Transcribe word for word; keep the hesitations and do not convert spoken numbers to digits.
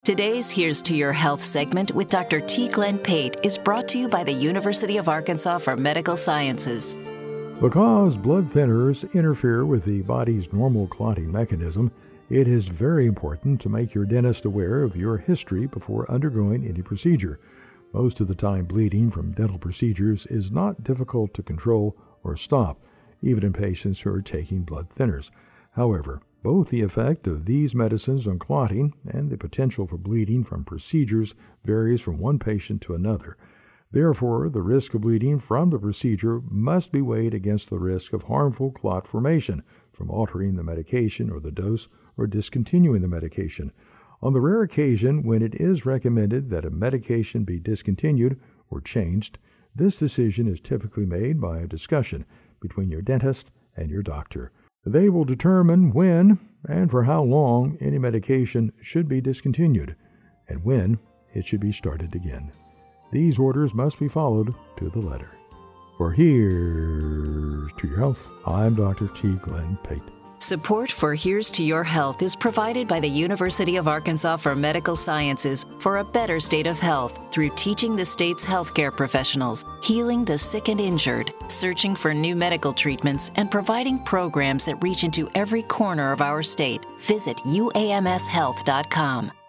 Today's Here's to Your Health segment with Doctor T. Glenn Pate is brought to you by the University of Arkansas for Medical Sciences. Because blood thinners interfere with the body's normal clotting mechanism, it is very important to make your dentist aware of your history before undergoing any procedure. Most of the time, bleeding from dental procedures is not difficult to control or stop, even in patients who are taking blood thinners. However, both the effect of these medicines on clotting and the potential for bleeding from procedures varies from one patient to another. Therefore, the risk of bleeding from the procedure must be weighed against the risk of harmful clot formation from altering the medication or the dose or discontinuing the medication. On the rare occasion when it is recommended that a medication be discontinued or changed, this decision is typically made by a discussion between your dentist and your doctor. They will determine when and for how long any medication should be discontinued and when it should be started again. These orders must be followed to the letter. For Here's to Your Health, I'm Doctor T. Glenn Pate. Support for Here's to Your Health is provided by the University of Arkansas for Medical Sciences for a better state of health through teaching the state's healthcare professionals, healing the sick and injured, searching for new medical treatments, and providing programs that reach into every corner of our state. Visit U A M S health dot com.